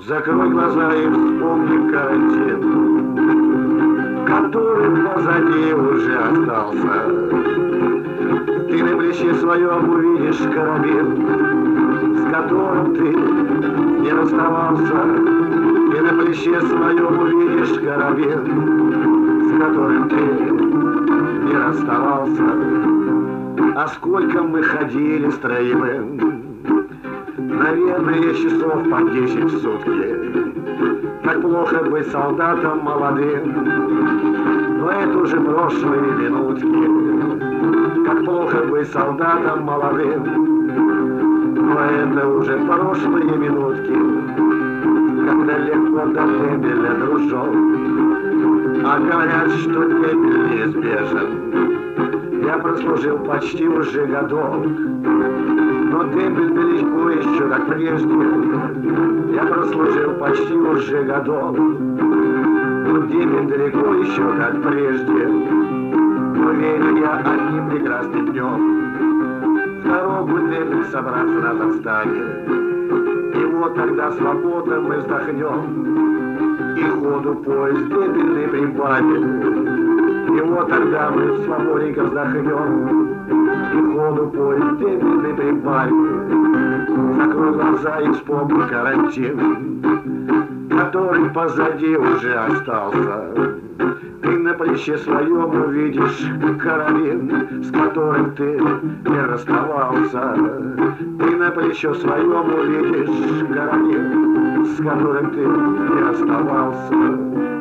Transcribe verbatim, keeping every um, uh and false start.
Закрой глаза и вспомни карантин, который позади уже остался. Ты на плече своем увидишь карабин, с которым ты не расставался. Ты на плече своем увидишь карабин, с которым ты не расставался. А сколько мы ходили строевым, наверное, часов по десять в сутки. Как плохо быть солдатом молодым, но это уже прошлые минутки. Как плохо быть солдатом молодым, но это уже прошлые минутки. Когда легко до дембеля, дружок, а говорят, что дембель неизбежен. Я прослужил почти уже годок, но дембель далеко еще, как прежде. Я прослужил почти уже годок, но дембель далеко еще, как прежде. Но верю я одним прекрасным днем, в дорогу дембель собраться назад станет. И вот тогда свободно мы вздохнем, и ходу поезд дембельный прибавит. И вот тогда мы свободненько вздохнем, и ходу поезд дембельный прибавит. Закрой глаза и вспомни карантин, который позади уже остался. Ты на плече своем увидишь карабин, с которым ты не расставался. Ты на плече своем увидишь карабин, с которым ты не расставался.